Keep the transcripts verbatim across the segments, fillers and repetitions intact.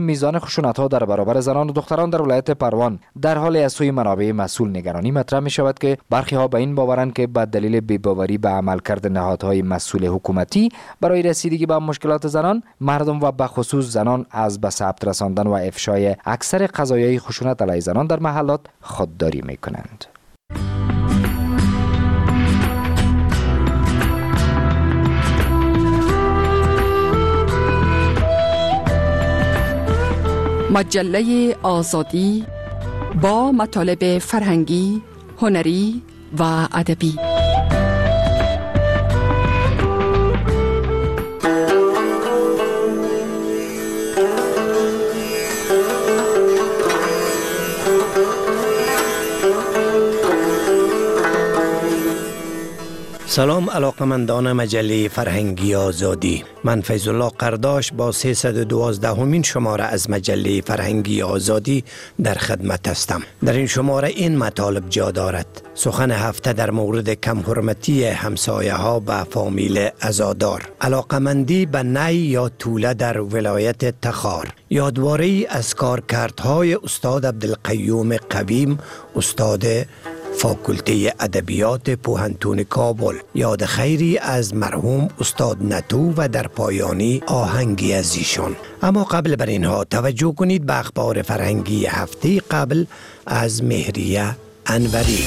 میزان خشونت‌ها در برابر زنان و دختران در ولایت پروان در حال از سوی منابع مسئول نگرانی مطرح می شود که برخی ها به این باورند که به دلیل بی‌باوری به عملکرد نهادهای مسئول حکومتی برای رسیدگی به مشکلات زنان، مردم و به خصوص زنان از به ثبت رساندن و افشای اکثر قضایای خشونت علیه زنان در محلات خودداری می کنند. مجله آزادی با مطالب فرهنگی، هنری و ادبی. سلام علاقمندان مجله فرهنگی آزادی. من فیض الله قرداش با سیصد و دوازده همین شماره از مجله فرهنگی آزادی در خدمت هستم. در این شماره این مطالب جا دارد: سخن هفته در مورد کم حرمتی همسایه ها به فامیل عزادار، علاقمندی به نی یا توله در ولایت تخار، یادواری از کارکردهای استاد عبدالقیوم قویم، استاد فاکولته ادبیات پوهنتون کابل، یاد خیری از مرحوم استاد نتو و در پایانی آهنگی از ایشان. اما قبل بر اینها توجه کنید به اخبار فرهنگی هفته قبل از مهریه انوری.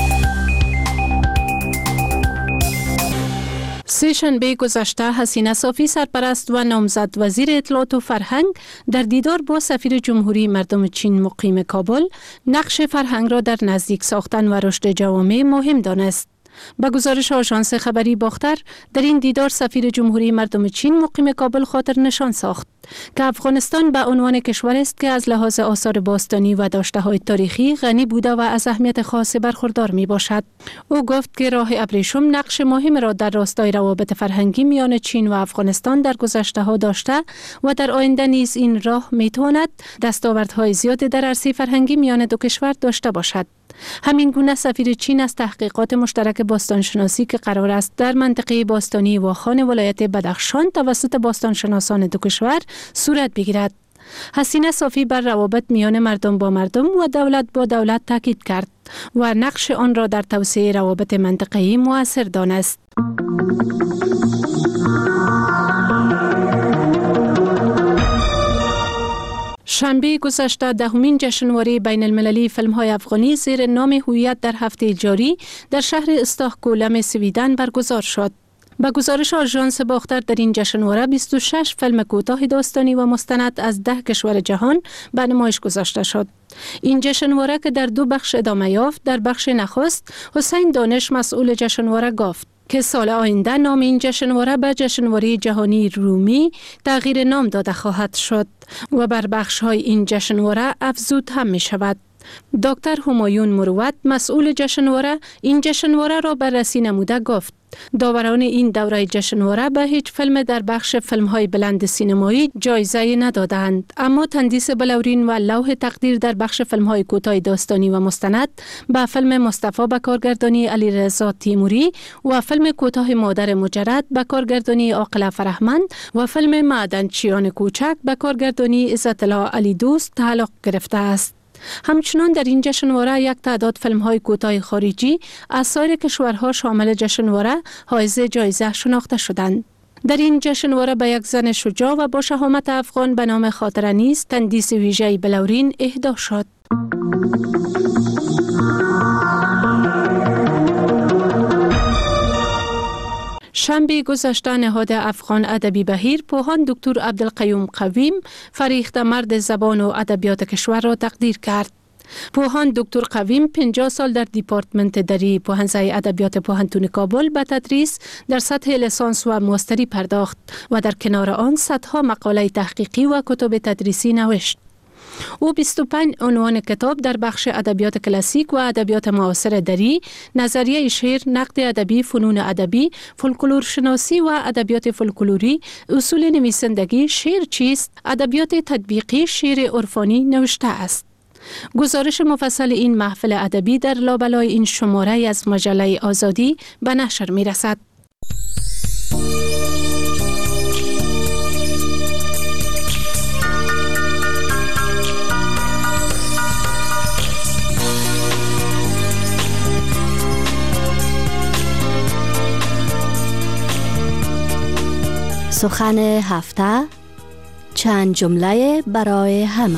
سه شنبه گذشته حسینه صافی سرپرست و نامزد وزیر اطلاعات و فرهنگ در دیدار با سفیر جمهوری مردم چین مقیم کابل نقش فرهنگ را در نزدیک ساختن و رشد جوامع مهم دانست. به گزارش آژانس خبری باختر، در این دیدار سفیر جمهوری مردم چین مقیم کابل خاطر نشان ساخت که افغانستان به عنوان کشور است که از لحاظ آثار باستانی و داشته‌های تاریخی غنی بوده و از اهمیت خاص برخوردار می باشد. او گفت که راه ابریشم نقش مهم را در راستای روابط فرهنگی میان چین و افغانستان در گذشته‌ها داشته و در آینده نیز این راه می تواند دستاوردهای زیادی در عرصه فرهنگی میان دو کشور داشته باشد. همین گونه سفیر چین از تحقیقات مشترک باستانشناسی که قرار است در منطقه باستانی واخان ولایت بدخشان توسط باستانشناسان دو کشور صورت بگیرد. حسینه صافی بر روابط میان مردم با مردم و دولت با دولت تاکید کرد و نقش آن را در توسعه روابط منطقه‌ای مؤثر دانست. شنبه گذشته دهمین جشنواره بین المللی فیلم های افغانی زیر نام هویت در هفته جاری در شهر استاکهلم سویدن برگزار شد. با گزارش آژانس باختر، در این جشنواره بیست و شش فیلم کوتاه داستانی و مستند از ده کشور جهان به نمایش گذاشته شد. این جشنواره که در دو بخش ادامه یافت، در بخش نخست حسین دانش مسئول جشنواره گفت که سال آینده نام این جشنواره به جشنواره جهانی رومی تغییر نام داده خواهد شد و بر بخش‌های این جشنواره افزود هم می شود. دکتر همایون مروت مسئول جشنواره این جشنواره را بررسی نموده گفت داوران این دوره جشنواره به هیچ فیلم در بخش فیلم‌های بلند سینمایی جایزه ندادند، اما تندیس بلورین و لوح تقدیر در بخش فیلم‌های کوتاه داستانی و مستند به فیلم مصطفی به کارگردانی علیرضا تیموری و فیلم کوتاه مادر مجرد به کارگردانی عاقله فرهمند و فیلم معدنچیان کوچک به کارگردانی عزت الله علی دوست تعلق گرفته است. همچنان در این جشنواره یک تعداد فیلم‌های کوتاه خارجی از سایر کشورها شامل جشنواره حائز جایزه شناخته شدند. در این جشنواره به یک زن شجاع و با شهامت افغان به نام خاطره نیست تندیس ویژه بلورین اهدا شد. شنبه گذشته نهاد افغان ادبی بهیر پوهان دکتر عبدالقیوم قویم فریخته مرد زبان و ادبیات کشور را تقدیر کرد. پوهان دکتر قویم پنجاه سال در دیپارتمنت دری پوهنځای ادبیات پوهنتون کابل به تدریس در سطح لیسانس و ماستری پرداخت و در کنار آن صدها مقاله تحقیقی و کتب تدریسی نوشت. او بیست و پنج عنوان کتاب در بخش ادبیات کلاسیک و ادبیات معاصر دری، نظریه شعر، نقد ادبی، فنون ادبی، فولکلور شناسی و ادبیات فولکلوری، اصول نویسندگی، شعر چیست، ادبیات تطبیقی، شعر عرفانی نوشته است. گزارش مفصل این محفل ادبی در لابلای این شماره از مجله آزادی به نشر می رسد. سخن هفته، چند جمله برای همه.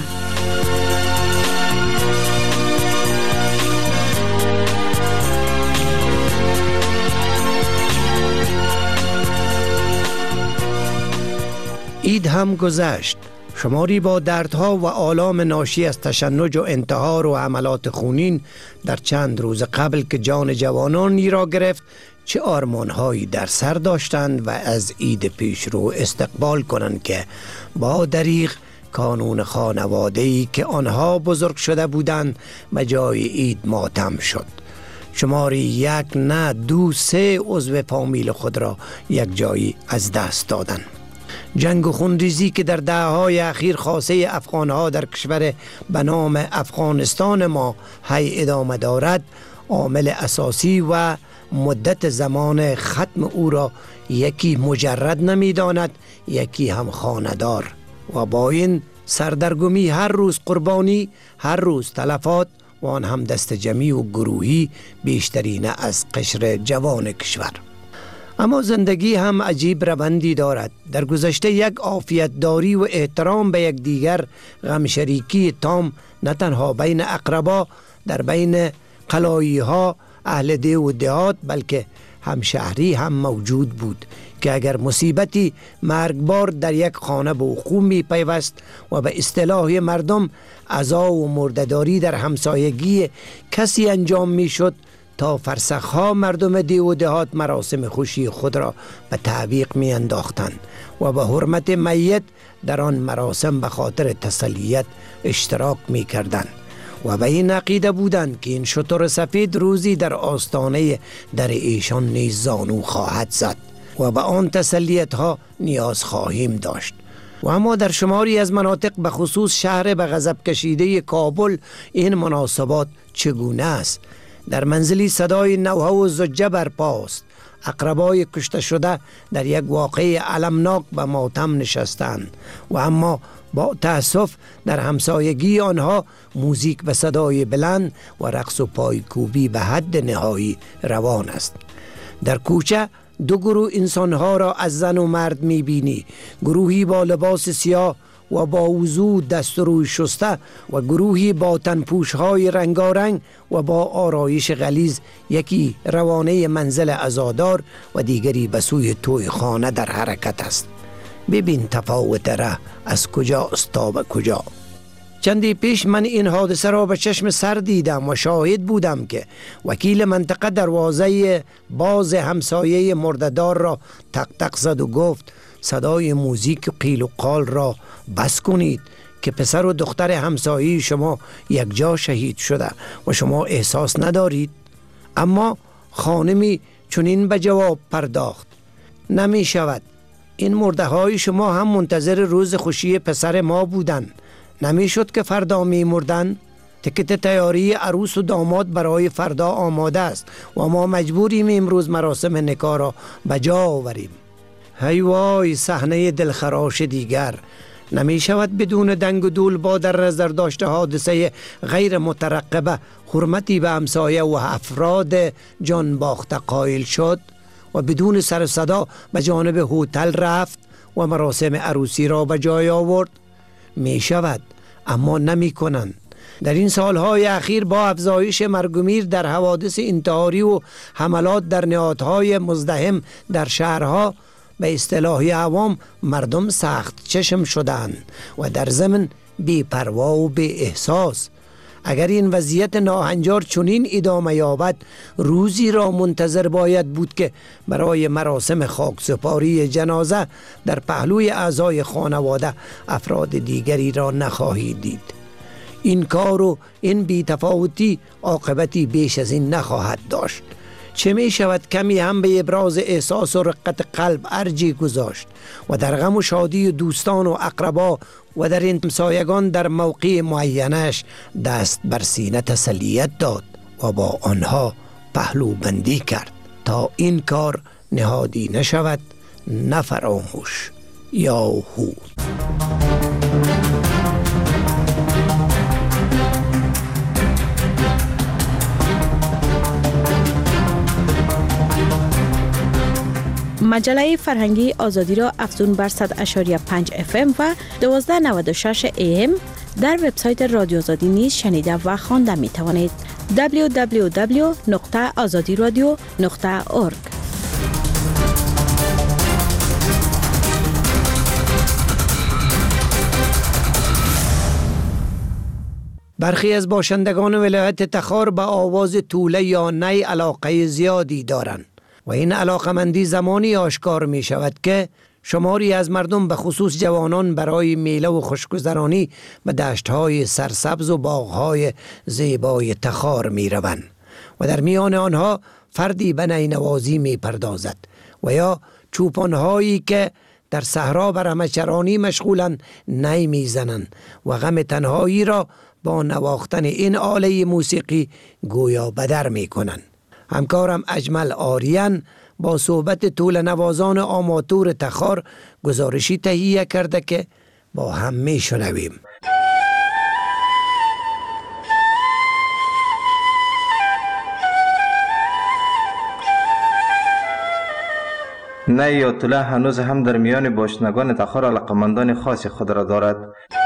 عید هم گذشت. شماری با دردها و آلام ناشی از تشنج و انتحار و حملات خونین در چند روز قبل که جان جوانانی را گرفت، چه آرمانهایی در سر داشتند و از عید پیش رو استقبال کنند که با دریغ کانون خانواده‌ای که آنها بزرگ شده بودند به جای عید ماتم شد. شماری یک نه دو سه عضو فامیل خود را یک جایی از دست دادند. جنگ و خونریزی که در دهه‌های اخیر خاصه افغانها در کشور به نام افغانستان ما هی ادامه دارد، عامل اساسی و مدت زمان ختم او را یکی مجرد نمی داند، یکی هم خانه‌دار. و با این سردرگمی هر روز قربانی، هر روز تلفات و آن هم دست جمعی و گروهی بیشترین از قشر جوان کشور. اما زندگی هم عجیب روندی دارد. در گذشته یک عافیت داری و احترام به یک دیگر، غم شریکی تام نه تنها بین اقربا، در بین قلایی ها، اهل ده و دهات، بلکه هم شهری هم موجود بود که اگر مصیبتی مرگبار در یک خانه به وقوع می پیوست و به اصطلاح مردم عزا و مرده‌داری در همسایگی کسی انجام می شد، تا فرسخها مردم ده و دهات مراسم خوشی خود را به تعویق می انداختند و به حرمت میت در آن مراسم به خاطر تسلیت اشتراک می کردند و به این عقیده بودند که این شتر سفید روزی در آستانه در ایشان نیز زانو خواهد زد و به آن تسلیت ها نیاز خواهیم داشت. و اما در شماری از مناطق به خصوص شهر به غضب کشیده کابل این مناسبات چگونه است؟ در منزلی صدای نوحه و زجه برپاست. اقربای کشته شده در یک واقعه علمناک به ماتم نشستند و اما با تأسف در همسایگی آنها موزیک به صدای بلند و رقص و پایکوبی به حد نهایی روان است. در کوچه دو گروه انسانها را از زن و مرد میبینی، گروهی با لباس سیاه و با وضو دست روی شسته و گروهی با تنپوش‌های رنگارنگ و با آرایش غلیظ، یکی روانه منزل عزادار و دیگری به سوی توی خانه در حرکت است. ببین تفاوت ره از کجاست تا به کجا. چندی پیش من این حادثه را به چشم سر دیدم و شاهد بودم که وکیل منطقه دروازه باز همسایه مرده‌دار را تق تق زد و گفت صدای موزیک قیل و قال را بس کنید که پسر و دختر همسایه شما یک جا شهید شده و شما احساس ندارید. اما خانمی چنین به جواب پرداخت: نمی شود. این مرده های شما هم منتظر روز خوشی پسر ما بودن. نمی شد که فردا می مردن؟ تکت تیاری عروس و داماد برای فردا آماده است و ما مجبوریم امروز مراسم نکاح را به جا آوریم. هی وای صحنه دلخراش دیگر. نمی شود بدون دنگ و دول با در نظر داشته حادثه غیر مترقبه حرمتی به همسایه و افراد جان باخته قائل شد و بدون سر صدا به جانب هتل رفت و مراسم عروسی را به جای آورد؟ می شود، اما نمی کنند. در این سالهای اخیر با افزایش مرگ و میر در حوادث انتحاری و حملات در نهادهای مزدحم در شهرها، به اصطلاح عوام مردم سخت چشم شدند و در ضمن بی پروا و بی احساس. اگر این وضعیت ناهنجار چنین ادامه یابد، روزی را منتظر باید بود که برای مراسم خاکسپاری جنازه در پهلوی اعضای خانواده افراد دیگری را نخواهید دید. این کار و این بی‌تفاوتی عاقبتی بیش از این نخواهد داشت. چه می شود کمی هم به ابراز احساس و رقت قلب ارجی گذاشت و در غم و شادی دوستان و اقربا و در این همسایگان در موقع معینش دست بر سینه تسلیت داد و با آنها پهلو بندی کرد تا این کار نهادی نشود، نه فراموش یا هو. مجله فرهنگی آزادی را افزون بر صد و پنج اف ام و دویست و نود و شش ای ام در وبسایت رادیو آزادی نیز شنیده و خوانده می توانید. دبلیو دبلیو دبلیو نقطه آزادی رادیو نقطه اورگ. برخی از باشندگان ولایت تخار به آواز توله یا نی علاقه زیادی دارند و این علاقمندی زمانی آشکار می شود که شماری از مردم به خصوص جوانان برای میله و خوشگذرانی به دشت‌های سرسبز و باغ‌های زیبای تخار می روند و در میان آنها فردی به نی نوازی می پردازد و یا چوپان‌هایی که در صحرا بر همچرانی مشغولند نی می زنند و غم تنهایی را با نواختن این آله موسیقی گویا بدر می کنند. همکارم اجمل آریان با صحبت طول نوازان آماتور تخار گزارشی تهیه کرده که با هم می شنویم. نی یا توله هنوز هم در میان باشندگان تخار علاقمندان خاص خود را دارد.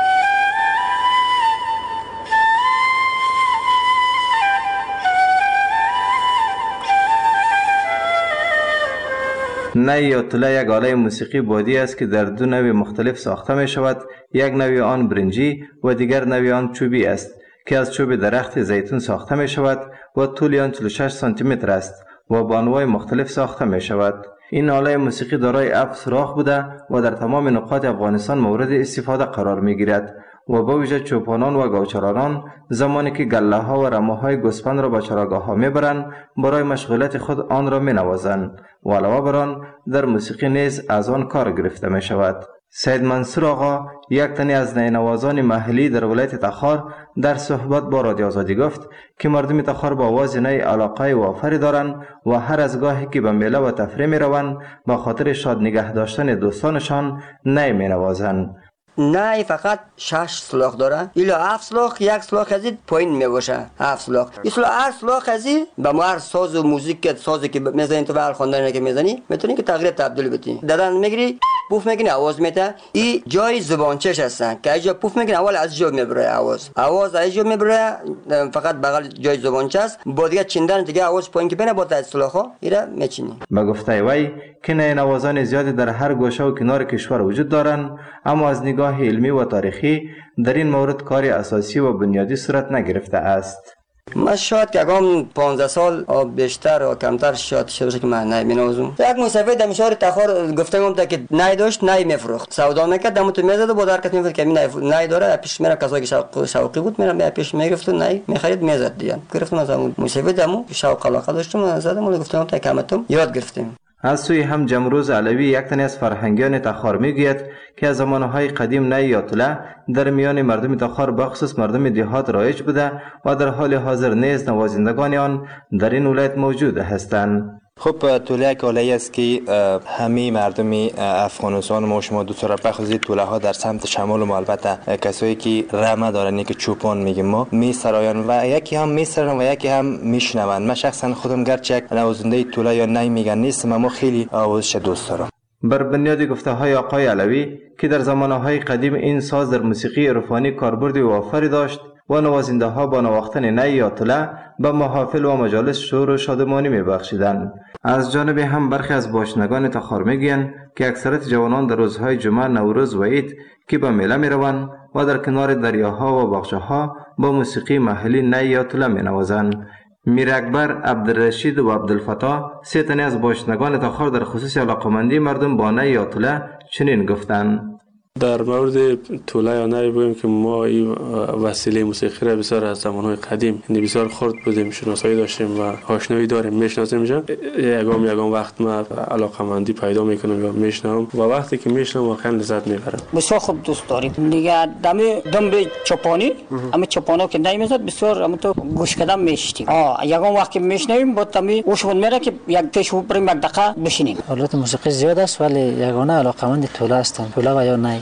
نی یا توله یک آله موسیقی بادی است که در دو نوع مختلف ساخته می شود. یک نوع آن برنجی و دیگر نوع آن چوبی است که از چوب درخت زیتون ساخته می شود و طول آن چهل و شش سانتی متر است و با انواع مختلف ساخته می شود. این آله موسیقی دارای هفت سوراخ بوده و در تمام نقاط افغانستان مورد استفاده قرار می گیرد و با ویژه چوپانان و گاوچرانان زمانی که گله ها و رمه های گوسفند را به چراگاه ها می برند برای مشغولیت خود آن را می نوازند و علاوه بر آن در موسیقی نیز از آن کار گرفته می شود. سید منصور آقا یک تنی از نی نوازان محلی در ولایت تخار در صحبت با رادیو آزادی گفت که مردم تخار با آواز نی علاقه وافری دارند و هر از گاهی که به میله و تفریح می روند به خاطر شاد نگه داشتن دوستانشان نی می نوازند. نه فقط شش سلاخ داره ایلا هفت سلاخ یک سلاخ ازی پایین میباشه هفت سلاخ ایلا هر سلاخ ازی به ما هر ساز و موزیک که سازی که میزنی تو ول خواندن که میزنی میتونی که تغییر تبدیل بدی دادن میگیری پوف میکنی آواز میده این جای زبانچش هستن که اینجا پوف میکنی اول از جا میبره آواز آواز از جا میبره فقط بغل جای زبانچه است با دیگه چیندن دیگه آواز پایین که بینه با تا سلاخا ایرا میچینی. به گفته وی که نی نوازان زیادی در هر گوشه و کنار کشور وجود دارند اما از نگاه علمی و تاریخی در این مورد کاری اساسی و بنیادی صورت نگرفته است. من شاید که اگم پانزده سال بیشتر و کمتر شاید شده که من نی مینوازم. یک موسیقی در شهر تخار گفتم که نی داشت نی میفروخت سودا میکرد دم تو میزد و با درکت میفروخت که نی نی داره پیش میره کسایی که شوق شوقی بود میرم پیش میگرفت نی میخرید میزد دیگه گرفتم از اون موسیقی دمو شوق علاقه داشتم زدم و گفتم تا کمتم یاد گرفتیم. از سوی هم جمروز علوی یک تن از فرهنگیان تخار میگوید که از زمانهای قدیم نی یا توله در میان مردم تخار بخصوص مردم دیهات رایج بوده و در حال حاضر نیز نوازندگان آن در این ولایت موجود هستند. خب توله یک آله است که همه مردم افغانستان ما شما دوست را بخصوص توله ها در سمت شمال و البته کسایی که رمه دارن که چوپان میگیم ما میسرایان و یکی هم میسرن و یکی هم میشنون. من شخصا خودم گرچه یک نوازنده توله یا نی میگن نیستم اما خیلی آوازش دوست دارم. بر بنیاد گفته های آقای علوی که در زمانهای قدیم این ساز در موسیقی عرفانی کاربرد وافری داشت و نوازنده ها با نواختن نی یا توله به محافل و مجالس شور و شادمانی می بخشیدند. از جانب هم برخی از باشندگان تخار میگویند که اکثریت جوانان در روزهای جمعه، نوروز و عید که به میله می روند و در کنار دریاها و باغچه‌ها با موسیقی محلی نی یا توله می نوازند. میر اکبر، عبدالرشید و عبدالفتاح سه تن از باشندگان تخار در خصوص علاقمندی مردم با نی یا توله چنین گفتند. در مورد توله یا نی بگیم که ما این وسیله موسیقی را بسیار از زمانهای قدیم یعنی بسیار خرد بودیم، شناسایی داشتیم و آشنایی داریم، میشناسیم. یگام یگام وقت ما علاقمندی پیدا میکنم یا میشنم و وقتی که میشنم واقعا لذت میبرم. بسیار خوب دوست داریم دیگه. دم دم به چپانی اما چپانا که نمیزد بسیار اما تو گوش کردم میشتیم. آ یگام وقتی میشنویم با تمی اوشون میره که یک تشو بریم یک دقیقه بشینیم. حالت موسیقی زیاد است ولی یگانه علاقمند توله هستم. توله و یا نی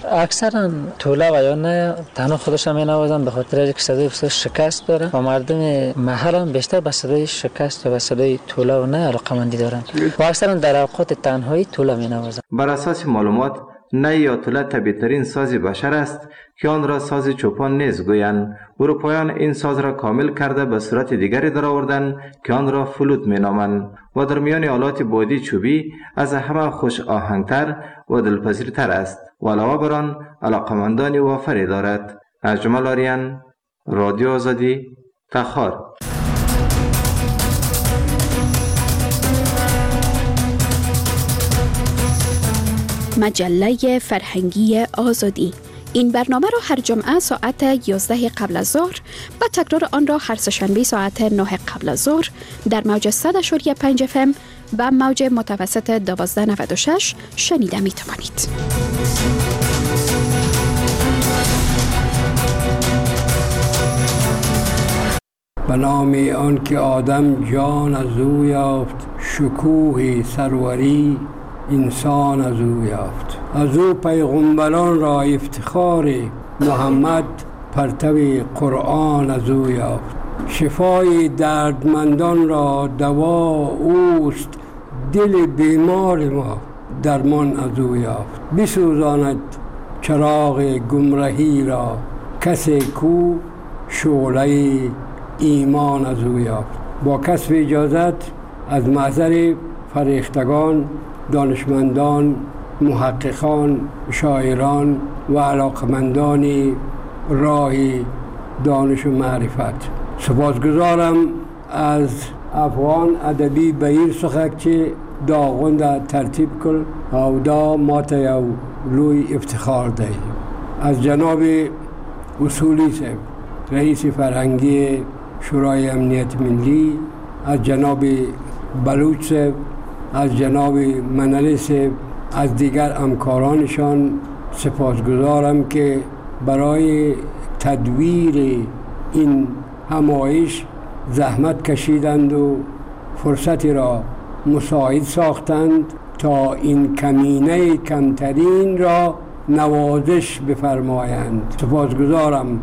اکثرا توله و یا نه تنها خودش هم مینوازن به خاطر اینکه صدای بسیار شکست داره و مردم محل هم بیشتر به صدای شکست و به صدای توله و نه علاقه‌مندی دارن و اکثرا در اوقات تنهایی توله مینوازن. بر اساس معلومات نی یا توله طبیعی‌ترین ساز بشر است که آن را ساز چوپان نیز گویند. اروپایان این ساز را کامل کرده به صورت دیگری درآوردند که آن را فلوت مینامند و در میان آلات بادی چوبی از همه خوش آهنگتر و دلپذیرتر است و علاوه بر آن علاقمندانی وافری دارد. اجمل آریان، رادیو آزادی، تخار. مجله فرهنگی آزادی. این برنامه را هر جمعه ساعت یازده قبل از ظهر و تکرار آن را هر سه‌شنبه ساعت نه قبل از ظهر در موج صد و پنج اف ام و موج متوسط دوازده نود و شش شنیده می توانید. به نام آن که آدم جان از او یافت، شکوه سروری انسان از او یافت. از او پیغمبران را افتخار، محمد پرتو قرآن از او یافت. شفای دردمندان را دوا اوست، دل بیمار ما درمان از او یافت. بسوزاند چراغ گمراهی را، کسی کو شعله ایمان از او یافت. با کسب اجازت از محضر فریختگان، دانشمندان، محققان، شاعران و علاقمندان راه دانش و معرفت. سپاسگزارم از افغان ادبی بهیر سخک چه داغوند ترتیب کل او دا ما تا یو لوی افتخار دهیم. از جناب اصولی صاحب رئیس فرهنگی شورای امنیت ملی، از جناب بلوچ صاحب، از جناب منلی صاحب، از دیگر همکارانشان سپاسگزارم که برای تدویر این همایش زحمت کشیدند و فرصتی را مساعد ساختند تا این کمینه کمترین را نوازش بفرمایند. سپاسگزارم.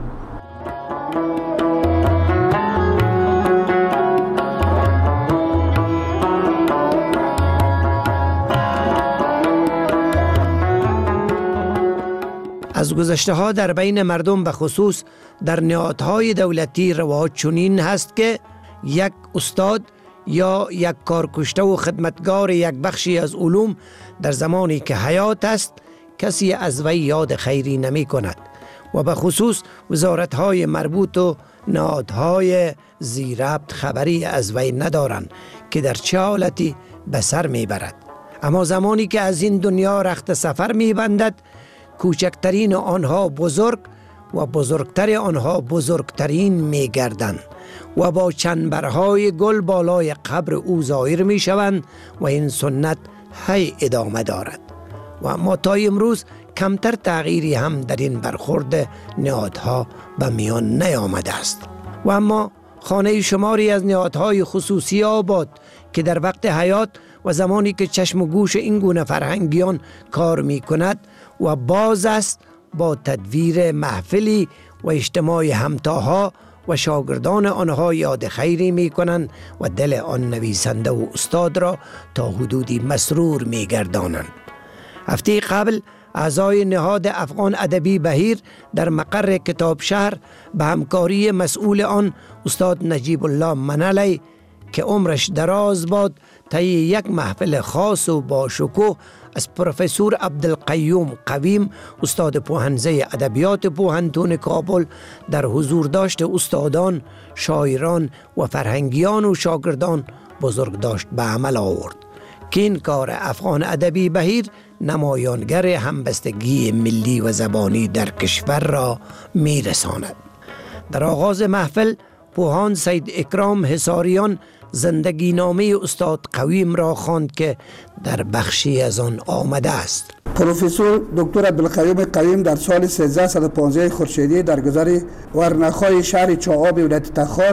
از گذشته ها در بین مردم به خصوص در نهادهای دولتی رواج چنین هست که یک استاد یا یک کارکشته و خدمتگار یک بخشی از علوم در زمانی که حیات است کسی از وی یاد خیری نمی کند و به خصوص وزارتهای مربوط و نهادهای زیربط خبری از وی ندارند که در چه حالتی به سر می برد. اما زمانی که از این دنیا رخت سفر می بندد، کوچکترین آنها بزرگ و بزرگتر آنها بزرگترین می گردند و با چنبرهای گل بالای قبر او ظاهر می شوند و این سنت هی ادامه دارد و اما تا امروز کمتر تغییری هم در این برخورد نهادها به میان نیامده است. و اما خانه شماری از نهادهای خصوصی آباد که در وقت حیات و زمانی که چشم و گوش این گونه فرهنگیان کار می کند و باز است، با تدویر محفلی و اجتماع همتاها و شاگردان آنها یاد خیری می کنند و دل آن نویسنده و استاد را تا حدودی مسرور می گردانند. هفته قبل اعضای نهاد افغان ادبی بهیر در مقر کتاب شهر به همکاری مسئول آن استاد نجیب الله منلی که عمرش دراز باد طی یک محفل خاص و با شکوه از پروفسور عبدالقیوم قویم استاد پوهنزه ادبیات پوهنتون کابل در حضور داشت استادان، شاعران و فرهنگیان و شاگردان بزرگ داشت به عمل آورد که این کار افغان ادبی بهیر نمایانگر همبستگی ملی و زبانی در کشور را میرساند. در آغاز محفل پوهان سید اکرام حصاریان زندگی نامه استاد قویم را خواند که در بخشی از آن آمده است. پروفسور دکتر عبدالقیوم قویم در سال سیزده صد و پانزده خورشیدی در گذر ورنخای شهر چاقاب ولایت تخار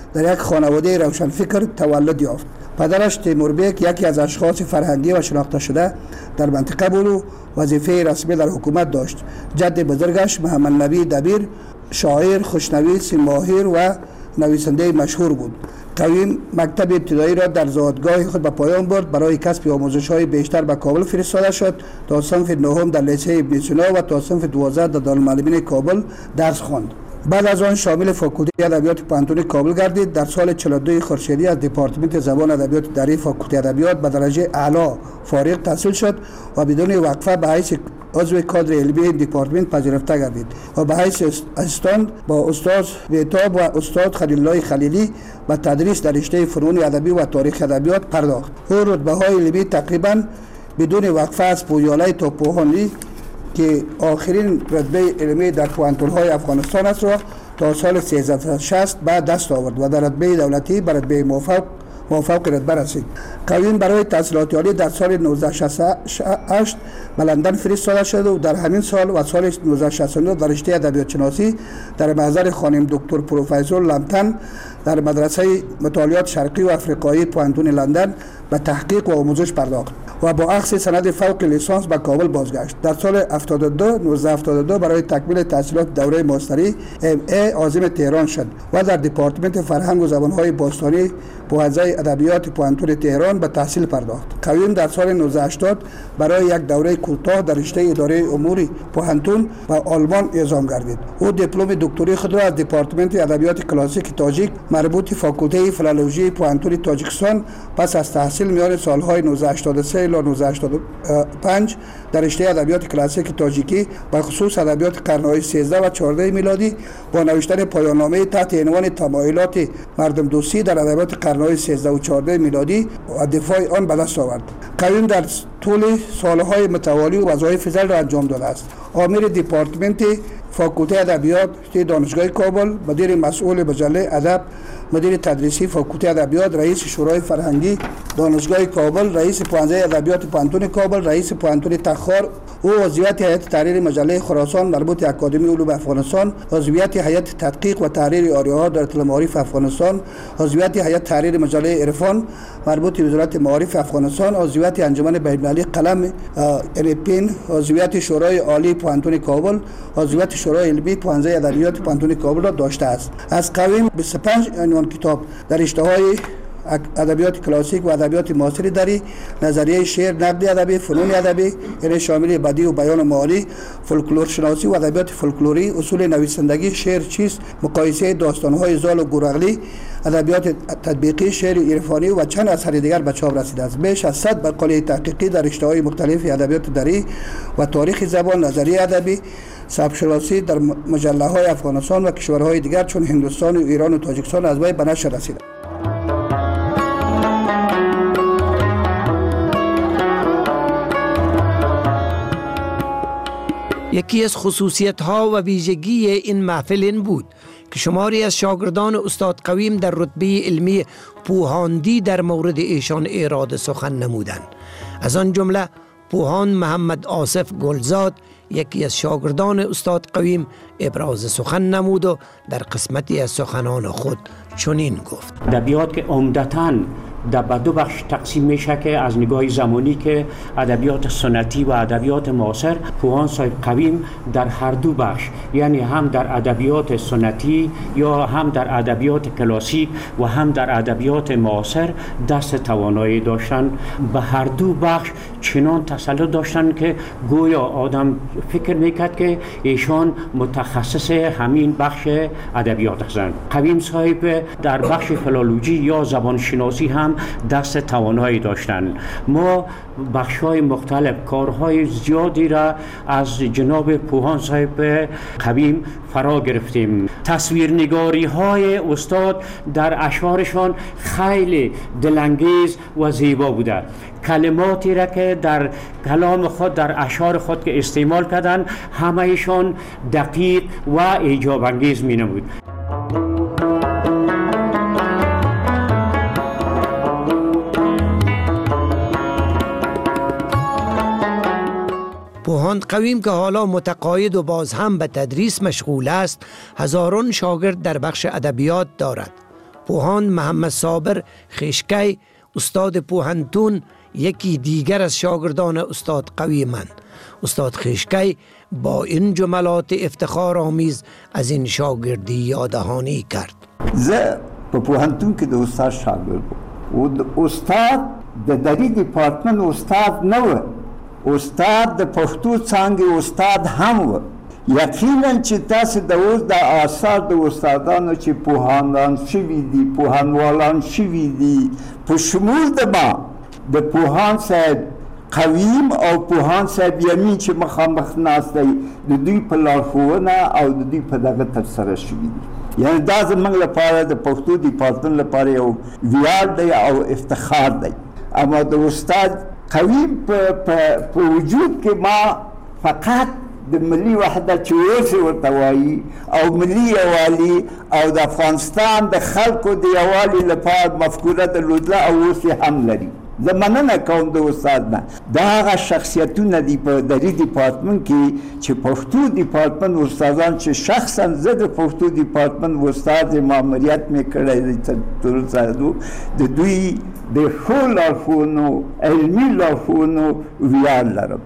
در یک خانواده روشنفکر تولد یافت. پدرش تیمور بیک یکی از اشخاص فرهنگی و شناخته شده در منطقه بود و وظیفه رسمی در حکومت داشت. جد بزرگش محمد نبی دبیر شاعر، خوشنویس ماهر و نویسنده مشهور بود. قویم مکتب ابتدایی را در زادگاه خود به پایان برد. برای کسب آموزش‌های بیشتر به کابل فرستاده شد تا صنف نهم در لیسه ابن سینا و تا صنف دوازده در دارالمعلمین کابل درس خواند. بعد از آن شامل فاکولته ادبیات پانتون کابل گردید. در سال چهل و دو خورشیدی از دپارتمنت زبان ادبیات در فاکولته ادبیات به درجه اعلی فارغ تحصیل شد و بدون وقفه به حیث عضو کادر علمی دپارتمنت پذیرفته گردید و به حیث اسیستانت با استاد بیتاب و استاد خلیل الله خلیلی به تدریس در رشته فنون ادبی و تاریخ ادبیات پرداخت. او رتبه های علمی تقریبا بدون وقفه از پویاله تا پوهانی که آخرین رتبه علمی در پوهنتون های افغانستان است را تا سال سیزده شصت بعد دست آورد و در رتبه دولتی به رتبه موفق موفق رتبه رسید. قویم برای تحصیلات عالی در سال نوزده شصت و هشت به لندن فرستاده شد و در همین سال و سال نوزده شصت و نه در رشته ادبیات شناسی در محضر خانم دکتر پروفسور لمتن در مدرسه مطالعات شرقی و افریقایی پوهنتون لندن به تحقیق و آموزش پرداخت و با اخذ سند فوق لیسانس به کابل بازگشت. در سال هفتاد و دو نوزده هفتاد و دو برای تکمیل تحصیلات دوره ماستری ام ای عازم تهران شد و در دپارتمنت فرهنگ و زبانهای باستانی با حوزه ادبیات پوهنتون تهران به تحصیل پرداخت. قویم در سال نوزده هشتاد برای یک دوره کوتاه در رشته اداره امور پوهنتون به آلمان اعزام گردید. او دیپلم دکتری خود را از دپارتمنت ادبیات کلاسیک تاجیک مربوط فاکولته فیلولوژی پوهنتون تاجیکستان پس از تحصیل میان سالهای نوزده هشتاد و سه الی نوزده هشتاد و پنج در رشته ادبیات کلاسیک تاجیکی به خصوص ادبیات قرن‌های سیزده و چهارده میلادی با نوشتن پایان‌نامه تحت عنوان تمایلات مردم دوستی در ادبیات قرن‌های سیزده و چهارده میلادی و دفاع آن به دست آورد. قویم در طول سالهای متوالی و وظایف زل را انجام داده است. آمر دپارتمنت فاکولته ادبیات دانشگاه کابل، مدیر مسئول مجله ادب، مدیر تدریسی فاکولته ادبیات، رئیس شورای فرهنگی دانشگاه کابل، رئیس پوهنځی ادبیات پوهنتون کابل، رئیس پوهنتون تخار. او عضویت هیئت تحریر مجله خراسان مربوط اکادمی علوم افغانستان، عضویت هیئت تدقیق و تحریر آریاها در اطلاع معارف افغانستان، عضویت هیئت تحریر مجله عرفان مربوط وزارت معارف افغانستان، عضویت انجمن بین‌المللی قلم الپین، عضویت شورای عالی پوهنتون کابل، عضویت شورای علمی پوهنځی ادبیات پوهنتون کابل را داشته است. از قویم بیست و پنج عنوان کتاب در رشته‌های ادبیات کلاسیک و ادبیات معاصر داری، نظریه شعر، نقد ادبی، فنون ادبی یعنی شامل بدیع و بیان معانی، فولکلور شناسی و ادبیات فولکلوری، اصول نویسندگی، شعر چیست، مقایسه داستان‌های زال و گورغلی، ادبیات تطبیقی، شعر عرفانی و چند اثر دیگر به چاپ رسیده است. بیش از صد مقاله تحقیقی در رشته‌های مختلف ادبیات دری و تاریخ زبان، نظریه ادبی، سبک‌شناسی در مجله‌های افغانستان و کشورهای دیگر چون هندوستان و ایران و تاجیکستان از وی به نشر رسیده. یکی از خصوصیت ها و ویژگی این محفل این بود که شماری از شاگردان استاد قویم در رتبه علمی پوهاندی در مورد ایشان اراده سخن نمودند. از آن جمله پوهان محمد آصف گلزاد یکی از شاگردان استاد قویم ابراز سخن نمود و در قسمتی از سخنان خود چنین گفت: ادبیات که عمدتاً در دو بخش تقسیم میشه که از نگاه زمانی که ادبیات سنتی و ادبیات معاصر، پوهان صاحب قویم در هر دو بخش یعنی هم در ادبیات سنتی یا هم در ادبیات کلاسیک و هم در ادبیات معاصر دست توانایی داشتن. به هر دو بخش چنان تسلط داشتن که گویا آدم فکر میکرد که ایشان متخصص همین بخش ادبیات هستند. قویم صاحب در بخش فیلولوژی یا زبان شناسی هم دست توانایی داشتند. ما بخش‌های مختلف کارهای زیادی را از جناب پوهان صاحب قویم فرا گرفتیم. تصویرنگاری های استاد در اشعارشان خیلی دلانگیز و زیبا بوده. کلماتی را که در کلام خود در اشعار خود که استعمال کردند همه‌شان دقیق و اعجاب انگیز می‌نمود. پوهان قویم که حالا متقاعد و باز هم به تدریس مشغول است، هزاران شاگرد در بخش ادبیات دارد. پوهاند محمد صابر خشکی استاد پوهنتون یکی دیگر از شاگردان استاد قویمند. استاد خشکی با این جملات افتخار آمیز از این شاگردی یادهانی کرد. زه په پوهنتون کې د استاد شاګرد وم او استاد د دري ډیپارټمنټ استاد نه و، استاد د پښتو څانګې استاد هم و. یقینا چې تاسو د اوس د آثار د استادانو چې پوهاندان شوي دي، پوهنوالان شوي دي، په شمول د ما د پوهان صاحب قویم او پوهان صاحب یمین چې مخامخ ناست دی، د دوی په لارښوونه او د دوی په دغه ترسره شوي دي. یعنی دا زموږ لپاره د پښتو ډیپارټمنټ لپاره یو ویاړ دی او افتخار دی. اما د استاد قویم په وجود کې ما فقط د ملي وحدت چې اوس ورته وایي او ملي یووالي او د افغانستان د خلکو د یووالي لپاره مفکوره درلودله او اوس یې هم لري. زه مننه کوم د استاد نه. دا هغه شخصیتونه دي په دري ډیپارټمنټ کې چې پښتو ډیپارټمنټ استادان چې شخصا زه د پښتو ډیپارټمنټ استاد ماموریت مې کړی دی تر اوسه د دوی د ښو لارښوونو علمي لارښوونو ویاړ لرم.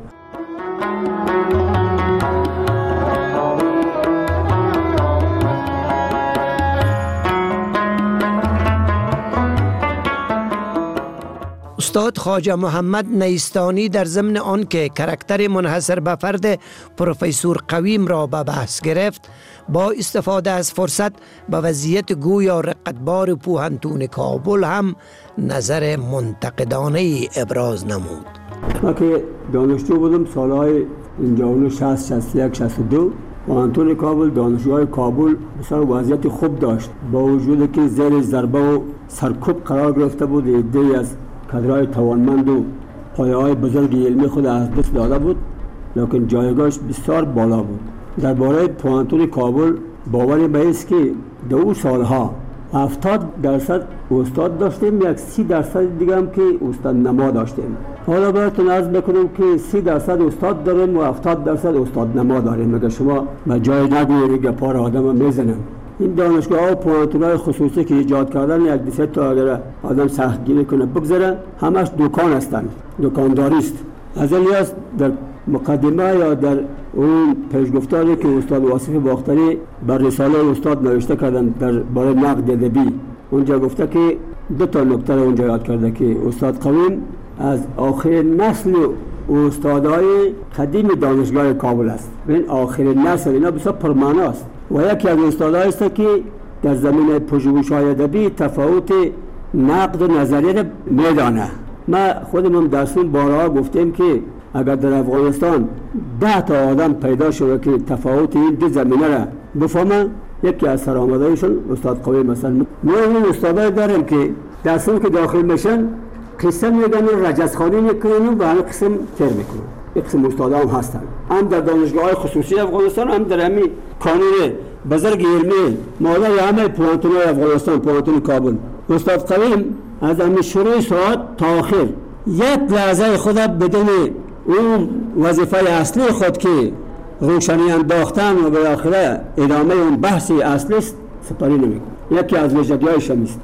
استاد خواجه محمد نیستانی در ضمن آن که کاراکتر منحصر به فرد پروفسور قویم را به بحث گرفت، با استفاده از فرصت به وضعیت گویا رقتبار پوهنتون کابل هم نظر منتقدانه ابراز نمود. من که دانشجو بودم سالهای پنجاه و شصت شصت و یک شصت و دو، پوهنتون کابل دانشجوهای کابل بسیار وضعیت خوب داشت، با وجود که زیر ضربه و سرکوب قرار گرفته بود. عده‌ای از کادرهای توانمند و پایه‌های بزرگ علمی خود از دست داده بود، لیکن جایگاهش بسیار بالا بود. درباره پوهنتون کابل باوری به است که دو سالها هفتاد درصد استاد داشتیم، یک سی درصد دیگه هم که استاد نما داشتیم. حالا براتون عرض بکنم که سی درصد استاد داریم و هفتاد درصد استاد نما داریم. مگه شما به جای نگویید که پار آدم میزنم. این دانشگاه ها و پوهنتون‌های خصوصی که ایجاد کردن یک دیسه تا اگر آدم سختگیری کنه بگذره، همش دکان هستند، دکانداری است. از الیاس در مقدمه یا در اون پیشگفتاری که استاد واصف باختری بر رساله استاد نوشته کردن در باره نقد ادبی، اونجا گفته که دو تا نکته اونجا یاد کرده که استاد قویم از آخرین نسل استادای قدیم دانشگاه کابل است. این آخرین نسل اینا بسیار پرمعناست و یکی از استادایی است که در زمین پژوهش‌های ادبی تفاوت نقد و نظریه را میدانه. ما خودمون درسون بارها گفتیم که اگر در افغانستان ده تا آدم پیدا شده که تفاوت این دو زمینه را بفهمن، یکی از سرآمدهایشون استاد قویم مثلا. ما این استادای داریم که درسون که داخل میشن قصه میگن رجزخانی میکنن و همه قسم تر میکنن. یک قسم استادا هم هستن، هم در دانشگاه های خصوصی افغانستان، هم در همین کانون بزرگ علمی مادر همه پوهنتون های افغانستان، پوهنتون کابل. استاد قویم از همین شروع ساعت تا آخر یک لحظه خود بدون اون وظیفه اصلی خود که روشنی انداختن و بالاخره ادامه اون بحث اصلی است سپاری نمیکنه. یکی از ویژگی های شمیست.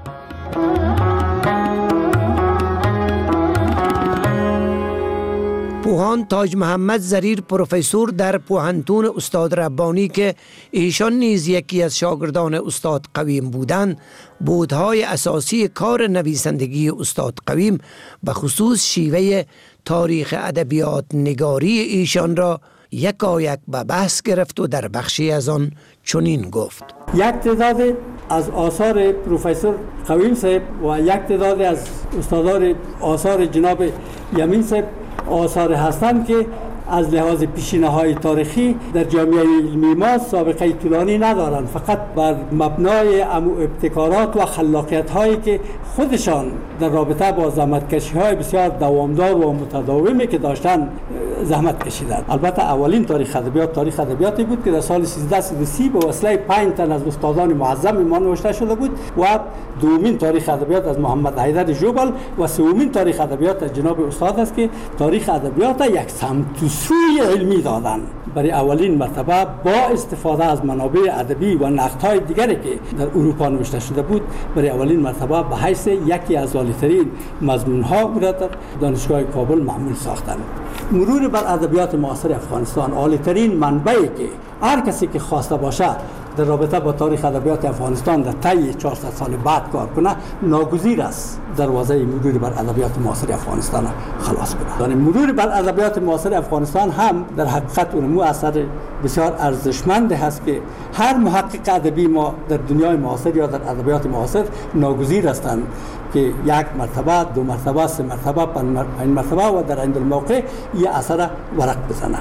پوهان تاج محمد زریر پروفسور در پوهنتون استاد ربانی که ایشان نیز یکی از شاگردان استاد قویم بودند، بودهای اساسی کار نویسندگی استاد قویم به خصوص شیوه تاریخ ادبیات نگاری ایشان را یکایک به بحث گرفت و در بخشی از آن چنین گفت: یک تعداد از آثار پروفسور قویم صاحب و یک تعداد از استادان آثار جناب یمین صاحب آثار هستند که از لحاظ پیشینه‌های تاریخی در جامعه علمی ما سابقه طولانی ندارند، فقط بر مبنای ابتکارات و خلاقیت‌هایی که خودشان در رابطه با زحمت‌کشی‌های بسیار دوامدار و متداومی که داشتن زحمت کشیدند. البته اولین تاریخ ادبیات تاریخ ادبیاتی بود که در سال سیزده سی و سه به وسیله پنج تن از استادان معظم ما نوشته شده بود و دومین تاریخ ادبیات از محمد حیدر جوبل و سومین تاریخ ادبیات از جناب استاد است که تاریخ ادبیات یک سمت و سوی علمی دادن. برای اولین مرتبه با استفاده از منابع ادبی و نقدهای دیگری که در اروپا نوشته شده بود، برای اولین مرتبه به حیث یکی از عالی‌ترین مضمون‌ها بوده در دانشگاه کابل معمول ساختند. مرور بر ادبیات معاصر افغانستان، عالی‌ترین منبعی که هر کسی که خواسته باشه در رابطه با تاریخ ادبیات افغانستان در طی چهارصد سال بعد کار کنه، ناگزیر است دروازه مرور بر ادبیات معاصر افغانستان خلاص کنه. یعنی مرور بر ادبیات معاصر افغانستان هم در حقیقت اون اثر بسیار ارزشمند هست که هر محقق ادبی ما در دنیای معاصر یا در ادبیات معاصر ناگزیر هستند که یک مرتبه، دو مرتبه، سه مرتبه، پنج مرتبه و در عین الموقع یه اثر ورق بزنه.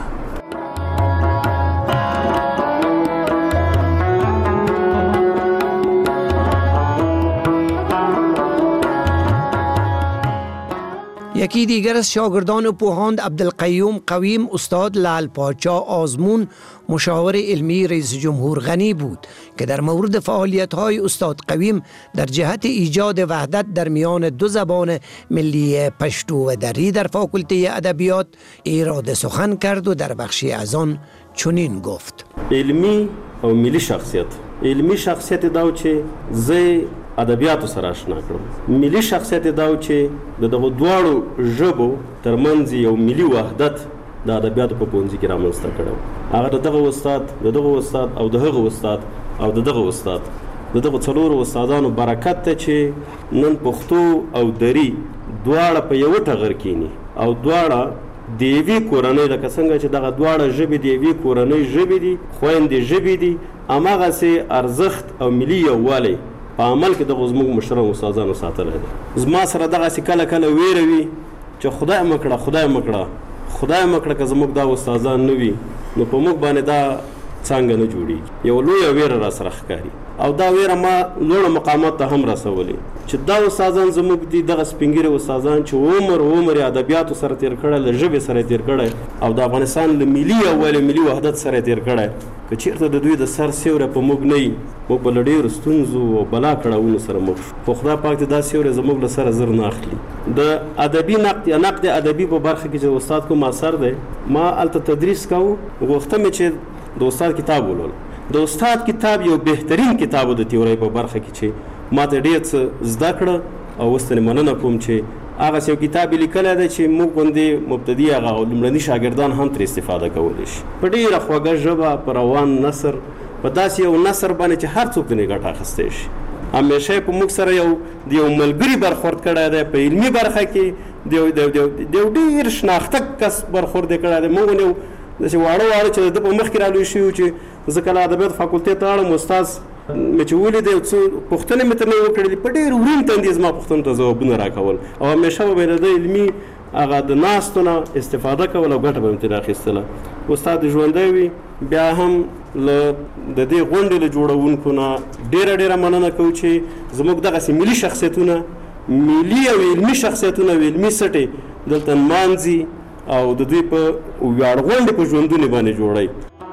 یکی دیگر از شاگردان پوهاند عبدالقیوم قویم استاد لعل پاچا آزمون مشاور علمی رئیس جمهور غنی بود که در مورد فعالیت‌های استاد قویم در جهت ایجاد وحدت در میان دو زبان ملی پشتو و دری در فاکولته ادبیات ایراد سخن کرد و در بخشی از آن چنین گفت: علمی او ملی شخصیت علمی شخصیت داو چې زه ادبیاتو سره آشنا کړم، ملی شخصیت داو چې د دغه دواړو ژبو ترمنځ یو ملی وحدت د ادبیاتو په پوهنځي کې رامنځته کړی. هغه د دغه استاد د دغه استاد او د هغه استاد او د دغه استاد د دغه څلورو استادانو برکت ته چې نن پښتو او دری دواړه په یو ټغر کېني او دواړه د یوې کورنۍ لکه څنګه چې دغه دواړه ژبې د یوې کورنۍ ژبې دي، خویندې ژبې دي، هماغسې ارزښت او ملي یووالی په عمل کې دغه زموږ مشرانو استادانو ساتلی دی. زما سره دغسې کله کله ویره وي چې خدای مه کړه خدای مه کړه خدای مه کړه که زموږ دا استادان نه وي نو په موږ باندې دا څانګه نه جوړېږي. یو لویه ویره را سره ښکاري او دا ویره ما لوړه مقامات ته هم رسولې چې دا استادان زموږ دي، دغه سپین ږیري استادان چې عمر عمر یې ادبیاتو سره تېر کړی، له ژبې سره تېر کړی او د افغانستان له ملي یووالي ملي وحدت سره تېر کړی. که چېرته د دوی د سر سیوری په موږ نه وي، موږ به له ډېرو ستونزو او بلا کړاوونو سره مخ شو. خو خدای پاک دې دا سیوری زموږ له سره زر نه اخلي. د ادبي نقد یا نقد ادبي په برخه کې چې استاد کوم اثر دی، ما هلته تدریس کوو، غوښته مې چې د استاد کتاب ولولم. د استاد کتاب یو بهترین کتاب و د تیورۍ په برخه کې چې ما ته ډېر څه زده کړه او اوس ترې مننه کوم چې هغسې یو کتاب یې لیکلی دی چې موږ غوندې مبتدي هغه لومړني شاګردان هم ترې استفاده کولی شي. په ډېره خوږه ژبه په روان نثر، په داسې یو نثر باندې چې هر څوک ترې ګټه اخیستی شي. همیشه یې په موږ سره یو د یو ملګري برخورد کړی دی، په علمي برخه کې د یو ډېر شناخته کس برخورد یې کړی دی. موږ یو داسې واړه واړه چې د ده په مخ کې رالوی شوي وو چې زه کله ادبیاتو فاکولټې ته لاړم، استاد مې چې ولید یو څو پوښتنې مې ترنه وکړې دي، په ډېر ورین تندي زما پوښتنو ته ځوابونه راکول او همیشه به مې د ده علمي هغه د ناستو نه استفاده کول او ګټه به مې ترې اخیستله. استاد ژوندی وي، بیا هم له د دې غونډې له جوړونکو نه ډېره ډېره مننه کوو چې زموږ دغسې ملي شخصیتونه، ملي او علمي شخصیتونه او علمي سټې دلته نمانځي او د دوی په ویاړ غونډې په ژوندونې باندې جوړوي.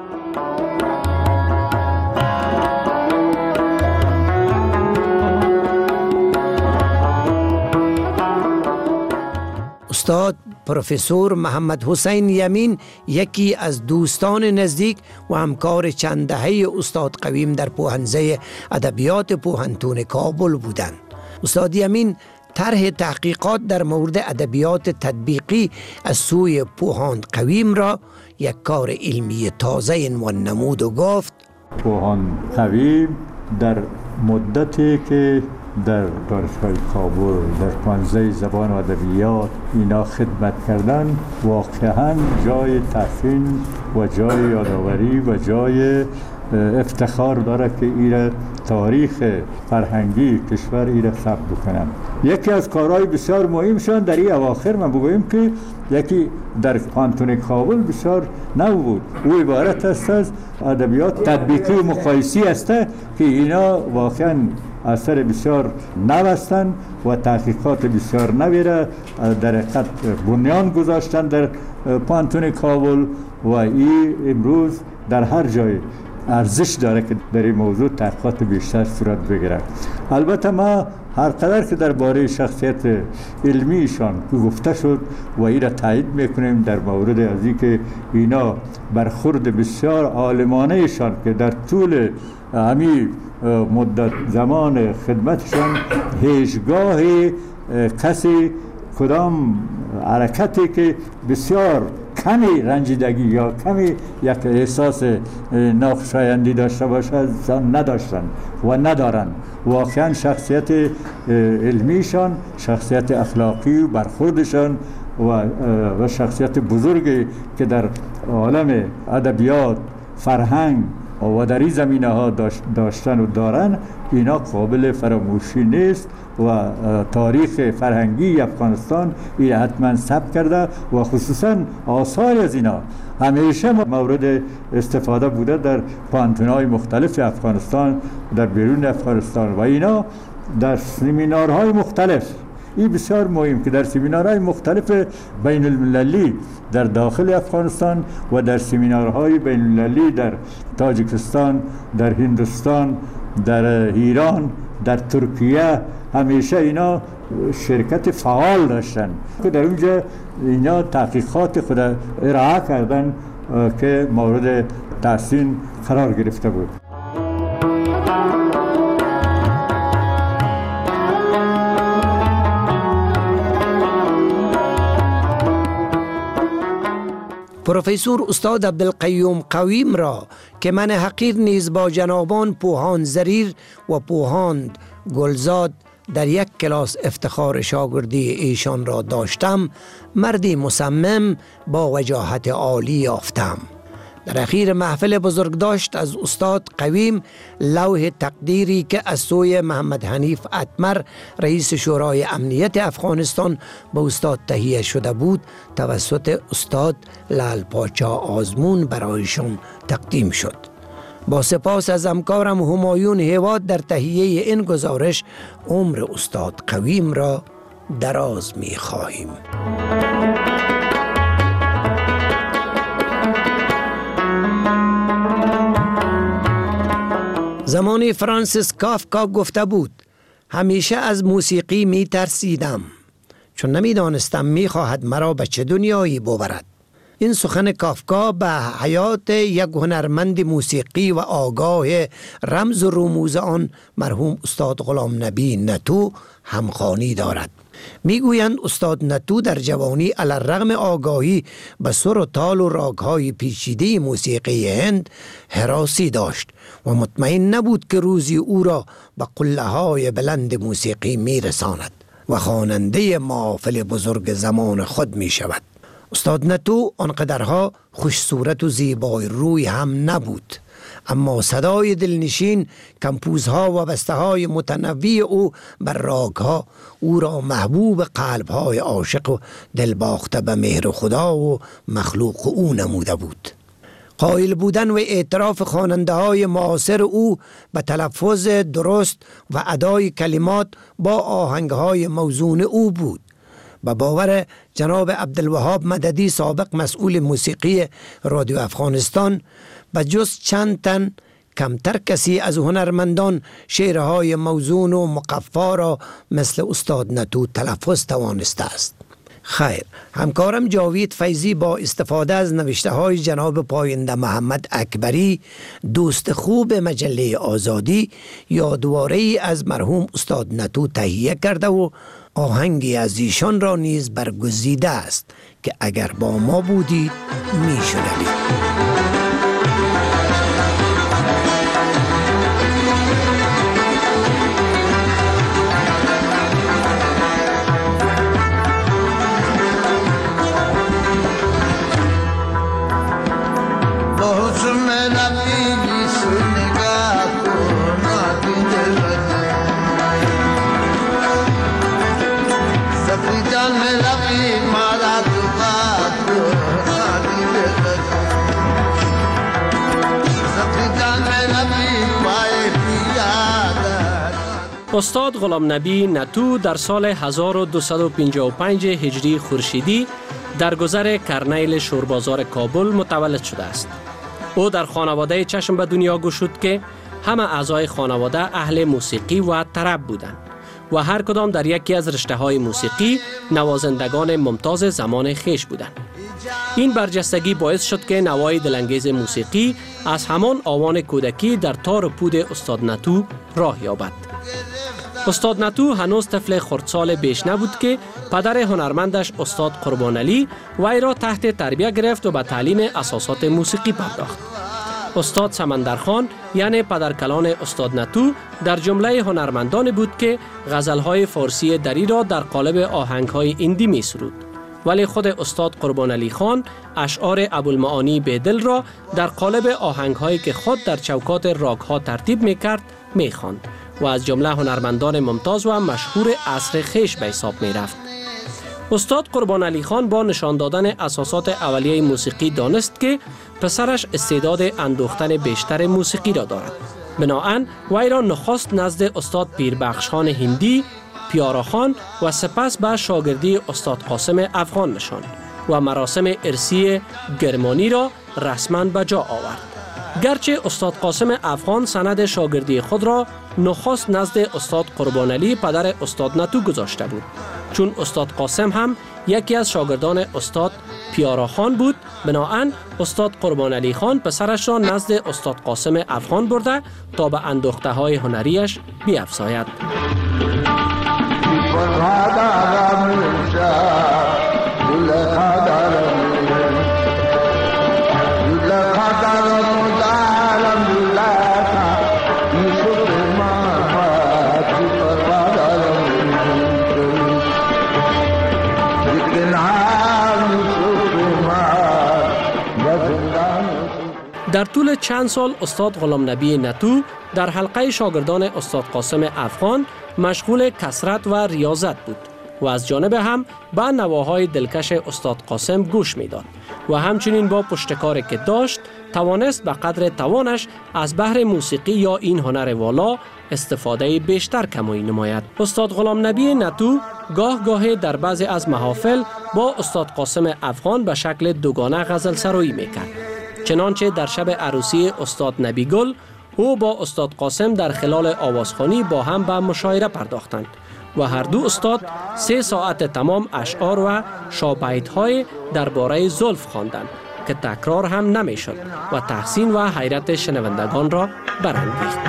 استاد پروفسور محمد حسین یمین یکی از دوستان نزدیک و همکار چند دهه استاد قویم در پوهنځی ادبیات پوهنتون کابل بودند. استاد یمین طرح تحقیقات در مورد ادبیات تطبیقی از سوی پوهاند قویم را یک کار علمی تازه عنوان نمود و گفت: پوهاند قویم در مدتی که در دانشگاه کابل در پوهنځی زبان و ادبیات اینا خدمت کردن، واقعا جای تحسین و جای یادآوری و جای افتخار داره که ایره تاریخ فرهنگی کشور ایره ثبت بکنن. یکی از کارهای بسیار مهمشان در این اواخر من بگویم که یکی در پوهنتون کابل بسیار نو بود، او عبارت است از ادبیات تطبیقی و مقایسی است که اینا واقعا اثر بسیار نو هستند و تحقیقات بسیار نوی را در حقیقت بنیان گذاشتن در پوهنتون کابل و این امروز در هر جای ارزش داره که در این موضوع تحقیقات بیشتر صورت بگیره. البته ما هر قدر که درباره شخصیت علمیشان گفته شد و این را تایید میکنیم در مورد از اینکه اینا برخورد بسیار عالمانهشان که در طول همین مدت زمان خدمتشان هیچگاه کسی کدام حرکتی که بسیار کمی رنجیدگی یا کمی یک احساس ناخوشایندی داشته باشد نداشتن و ندارن. واقعا شخصیت علمیشان، شخصیت اخلاقی و برخوردشان و و شخصیت بزرگی که در عالم ادبیات، فرهنگ و در این زمینه ها داشتن و دارن، اینا قابل فراموشی نیست و تاریخ فرهنگی افغانستان این حتما ثبت کرده و خصوصا آثار از اینا همیشه مورد استفاده بوده در پانتون‌های مختلف افغانستان، در بیرون افغانستان و اینا در سمینارهای مختلف. این بسیار مهم که در سمینارهای مختلف بین المللی در داخل افغانستان و در سمینارهای بین المللی در تاجیکستان، در هندوستان، در ایران، در ترکیه همیشه اینا شرکت فعال داشتن که در اونجا اینا تحقیقات خود ارائه کردن که مورد تحسین قرار گرفته بود. پروفسور استاد عبدالقیوم قویم را که من حقیر نیز با جنابان پوهان زریر و پوهان گلزاد در یک کلاس افتخار شاگردی ایشان را داشتم، مردی مصمم با وجاهت عالی یافتم. در اخیر محفل بزرگداشت از استاد قویم لوح تقدیری که از سوی محمد حنیف اتمر رئیس شورای امنیت افغانستان به استاد تهیه شده بود توسط استاد لعل پاچا آزمون برایشان تقدیم شد. با سپاس از همکارم همایون هیواد در تهیه این گزارش عمر استاد قویم را دراز می خواهیم. زمانی فرانسیس کافکا گفته بود همیشه از موسیقی می ترسیدم چون نمی دانستم می خواهد مرا به چه دنیایی ببرد. این سخن کافکا به حیات یک هنرمند موسیقی و آگاه رمز و رموز آن مرحوم استاد غلام نبی نتو همخوانی دارد. میگویند استاد نتو در جوانی علی الرغم آگاهی به سر و تال و راگ‌های پیچیده موسیقی هند هراسی داشت و مطمئن نبود که روزی او را به قله‌های بلند موسیقی میرساند و خواننده محافل بزرگ زمان خود می شود. استاد نتو آنقدرها خوش صورت و زیبای روی هم نبود، اما صدای دلنشین، کمپوزها و بسته‌های متنوع او بر راگ‌ها او را محبوب قلب‌های عاشق و دلباخته به مهر خدا و مخلوق او نموده بود. قائل بودن و اعتراف خواننده‌های معاصر او به تلفظ درست و ادای کلمات با آهنگ‌های موزون او بود. به باور جناب عبدالوهاب مددی سابق مسئول موسیقی رادیو افغانستان، به جز چند تن کمتر کسی از هنرمندان شعرهای موزون و مقفا را مثل استاد نتو تلفظ توانسته است. خیر، همکارم جاوید فیضی با استفاده از نوشته های جناب پاینده محمد اکبری دوست خوب مجله آزادی یادواره‌ای از مرحوم استاد نتو تهیه کرده و آهنگی از ایشان را نیز برگزیده است که اگر با ما بودید می شنوید. استاد غلام نبی نتو در سال هزار و دویست و پنجاه و پنج هجری خورشیدی در گذر کرنیل شوربازار کابل متولد شده است. او در خانواده چشم به دنیا گشود که همه اعضای خانواده اهل موسیقی و طرب بودند. و هر کدام در یکی از رشته های موسیقی نوازندگان ممتاز زمان خیش بودند. این برجستگی باعث شد که نوای دلانگیز موسیقی از همان آوان کودکی در تار و پود استاد نتو راه یابد. استاد نتو هنوز طفل خردسال بیش نبود که پدر هنرمندش استاد قربان علی وی را تحت تربیت گرفت و به تعلیم اساسات موسیقی پرداخت. استاد سمندرخان یعنی پدرکلان استاد نتو در جمله هنرمندان بود که غزلهای فارسی دری را در قالب آهنگهای ایندی می سرود. ولی خود استاد قربان علی خان اشعار ابوالمعانی بیدل را در قالب آهنگهایی که خود در چوکات راگها ترتیب می کرد می خواند و از جمله هنرمندان ممتاز و مشهور عصر خیش به حساب می رفت. استاد قربان علی خان با نشان دادن اساسات اولیه موسیقی دانست که پسرش استعداد اندوختن بیشتر موسیقی را دارد. بناهن وی را نخست نزد استاد پیربخش خان هندی، پیارا خان و سپس به شاگردی استاد قاسم افغان نشاند و مراسم ارثی گرمانی را رسما به جا آورد. گرچه استاد قاسم افغان سند شاگردی خود را نخست نزد استاد قربان علی پدر استاد نتو گذاشته بود، چون استاد قاسم هم یکی از شاگردان استاد پیارا خان بود. بناهن استاد قربان علی خان پسرش را نزد استاد قاسم افغان برده تا به اندوخته های هنریش بیفزاید. در طول چند سال استاد غلام نبی نتو در حلقه شاگردان استاد قاسم افغان مشغول کسرت و ریاضت بود و از جانب هم به نواهای دلکش استاد قاسم گوش میداد و همچنین با پشتکاری که داشت توانست به قدر توانش از بحر موسیقی یا این هنر والا استفاده بیشتر کمایی نماید. استاد غلام نبی نتو گاه گاهی در بعضی از محافل با استاد قاسم افغان به شکل دوگانه غزل سرایی میکرد. چنانچه در شب عروسی استاد نبی گل او با استاد قاسم در خلال آوازخوانی با هم به مشاعره پرداختند و هر دو استاد سه ساعت تمام اشعار و شابیت‌های درباره زلف خواندند که تکرار هم نمیشد و تحسین و حیرت شنوندگان را برانگیخت.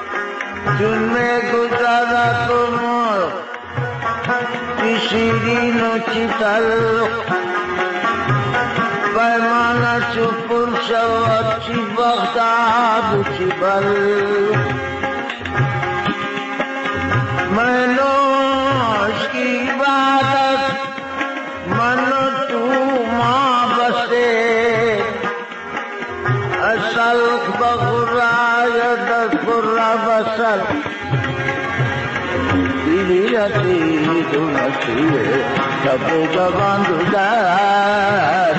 پیمانه چو پر شود چی بغداد و چی بل منوش کی عبادت من و تو ما بسه اصل بغرای دست برا بسل دیلی رسی تو نسیه سبو جوان دو در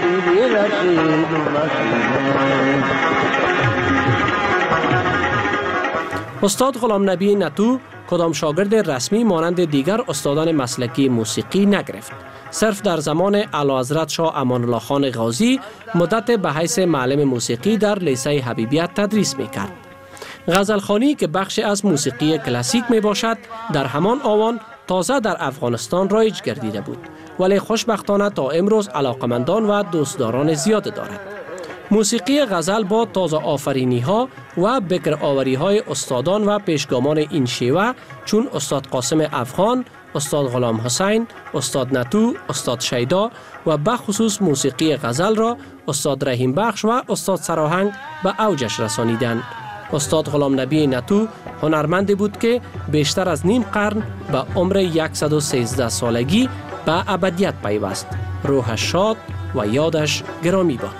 استاد غلام نبی نتو کدام شاگرد رسمی مانند دیگر استادان مسلکی موسیقی نگرفت. صرف در زمان اعلیحضرت شاه امان الله خان غازی مدت به حیث معلم موسیقی در لیسه حبیبیت تدریس میکرد. غزلخوانی که بخشی از موسیقی کلاسیک می باشد در همان آوان تازه در افغانستان رایج گردیده بود، ولی خوشبختانه تا امروز علاقمندان و دوستداران زیاد دارد. موسیقی غزل با تازه آفرینی ها و بکر آوری های استادان و پیشگامان این شیوه چون استاد قاسم افغان، استاد غلام حسین، استاد نتو، استاد شیدا و بخصوص موسیقی غزل را استاد رحیم بخش و استاد سراهنگ به اوجش رسانیدند. استاد غلام نبی نتو هنرمندی بود که بیشتر از نیم قرن به عمر صد و سیزده سالگی به ابدیت پیوست. روحش شاد و یادش گرامی باد.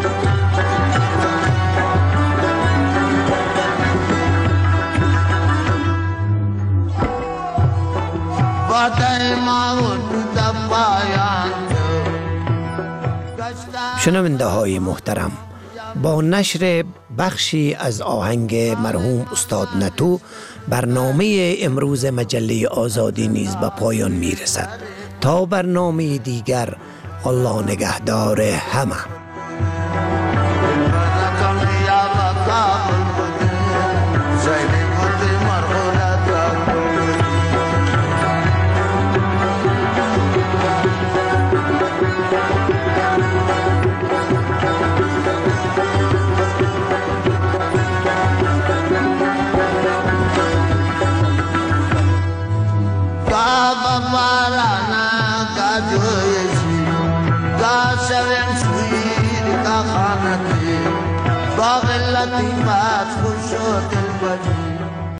شنونده های محترم، با نشر بخشی از آهنگ مرحوم استاد نتو برنامه امروز مجله آزادی نیز به پایان می رسد. تا برنامه دیگر، الله نگهدار همه. قیمت خوش و دل